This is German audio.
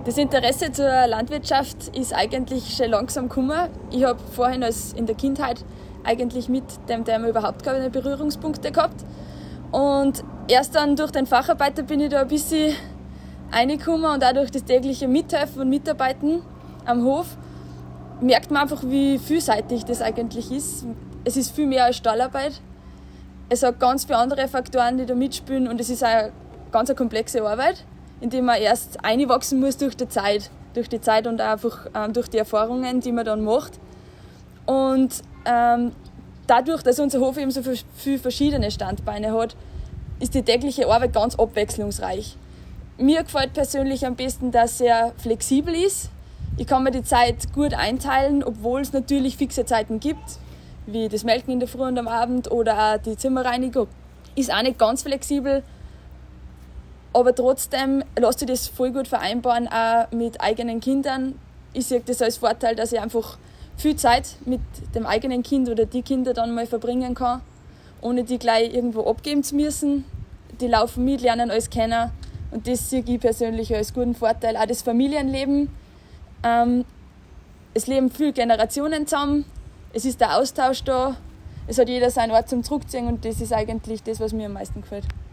Das Interesse zur Landwirtschaft ist eigentlich schon langsam gekommen. Ich habe vorhin in der Kindheit eigentlich mit dem Thema überhaupt keine Berührungspunkte gehabt. Und erst dann durch den Facharbeiter bin ich da ein bisschen reingekommen und auch durch das tägliche Mithelfen und Mitarbeiten am Hof merkt man einfach, wie vielseitig das eigentlich ist. Es ist viel mehr als Stallarbeit. Es hat ganz viele andere Faktoren, die da mitspielen und es ist auch ganz eine komplexe Arbeit, in der man erst einwachsen muss durch die Zeit und auch einfach durch die Erfahrungen, die man dann macht. Und dadurch, dass unser Hof eben so viele verschiedene Standbeine hat, ist die tägliche Arbeit ganz abwechslungsreich. Mir gefällt persönlich am besten, dass er flexibel ist. Ich kann mir die Zeit gut einteilen, obwohl es natürlich fixe Zeiten gibt, wie das Melken in der Früh und am Abend oder auch die Zimmerreinigung. Ist auch nicht ganz flexibel, aber trotzdem lässt sich das voll gut vereinbaren, auch mit eigenen Kindern. Ich sehe das als Vorteil, dass ich einfach viel Zeit mit dem eigenen Kind oder die Kinder dann mal verbringen kann, ohne die gleich irgendwo abgeben zu müssen. Die laufen mit, lernen alles kennen und das sehe ich persönlich als guten Vorteil. Auch das Familienleben. Es leben viele Generationen zusammen, es ist der Austausch da, es hat jeder seinen Ort zum Zurückziehen und das ist eigentlich das, was mir am meisten gefällt.